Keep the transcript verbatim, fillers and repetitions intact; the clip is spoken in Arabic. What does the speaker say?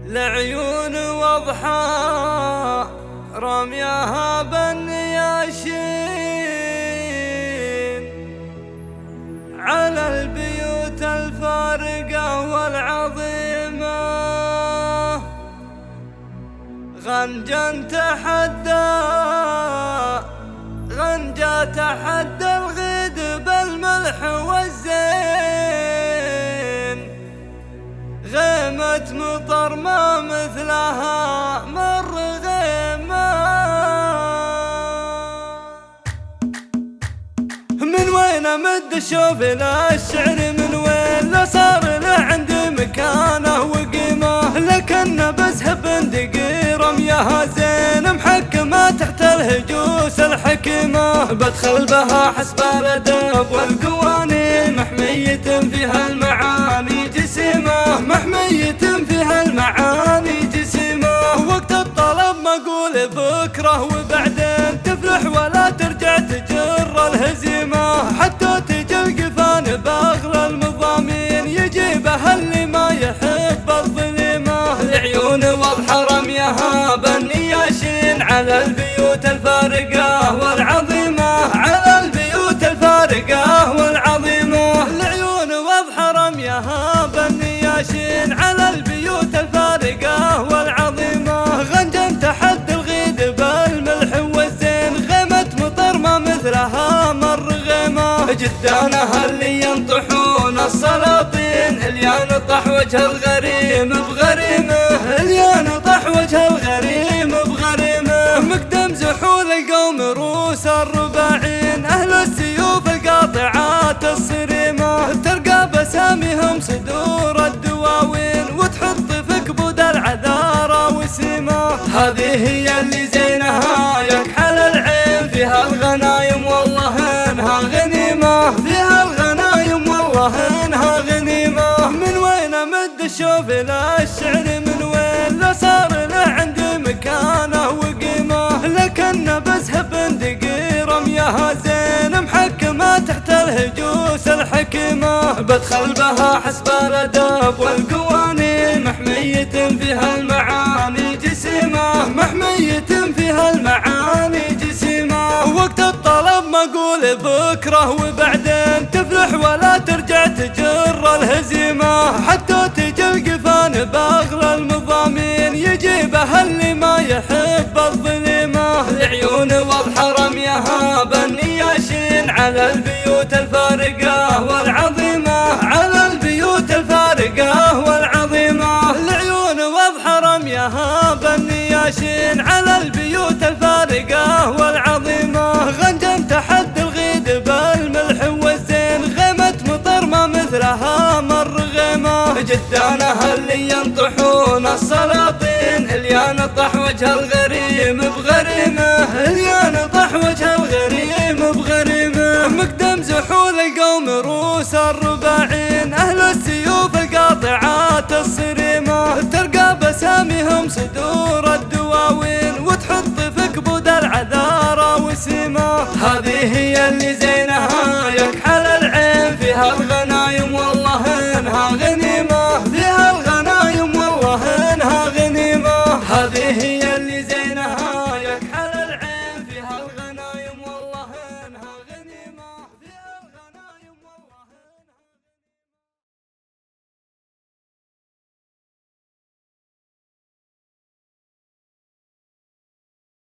لعيون واضحة رميها بالنياشين على البيوت الفارقة والعظيمة، غنجا تحدى غنجا تحدى الغيد بالملح والزين، غيمة مطر ما مثلها مر غيمة. من وين امد الشوف للشعر، من وين لا صار له عندي مكانه وقيمه، لكن بزهب بندقي رميها زين محكمة تحت الهجوس الحكيمة، بدخل بها حسب الادب والقوانين، محمية فيها المعاني جسيمة، محمية فيها المعاني جسيمة. وقت الطلب ما اقول بكره وبعدين تفلح ولا ترجع تجر الهزيمة، حتى تجي القفان باغلى المضامين يجيبها اللي ما يحب الظليمة. العيون واضحة رميها بالنياشين على البيوت الفارقة والعظيمة، على البيوت الفارقة والعظيمة. العيون واضحة رميها بالنياشين على البيوت الفارقة والعظيمة، غنجا تحدى الغيد بالملح والزين، غيمة مطر ما مثلها مر غيمة. جدانها اللي ينطحون السلاطين، اللي ينطح وجه الغريم بغريمه، اللي ينطح وجه الغريم بغريمه. مقدم زحول القوم رؤوس الرباعين، أهل السيوف القاطعات الصريمة، ترقى بسامهم صدور الدواوين، وتحط في كبود العذارى وسيمة. هذه هي اللي زينها يكحل العين، فيها الغنايم والله انها غنيمة، فيها الغنايم والله انها غنيمة. من وين امد الشوف للشعر، من وين لا صار له عندي مكانه وقيمة، لكن بزهب بندقي رميها زين محكمة تحت الهجوس الحكيمة، بدخل بها حسب الادب والقوانين، محمية فيها المعاني جسيمة، محمية فيها المعاني جسيمة. وقت الطلب ما اقول بكره وبعدين تفلح ولا ترجع تجر الهزيمة، حتى تجي القفان باغلى المضامين يجيبها اللي ما يحب الظليمة. العيون واضحة رميها بالنياشين على البيوت الفارقة والعظيمة، على البيوت الفارقة والعظيمة. العيون واضحة رميها بالنياشين على البيوت الفارقة والعظيمة، غنجا تحدى الغيد بالملح والزين، غيمة مطر ما مثلها مر غيمة. جدانها اللي ينطحون السلاطين، اللي ينطح وجه الغريم بغريمه، اللي ينطح وجه الغريم بغريمه. مقدم زحول القوم رؤوس الرباعين، أهل السيوف القاطعات الصريمة، ترقى بسامهم صدور الدواوين، وتحط في كبود العذارى وسيمة. هذه هي اللي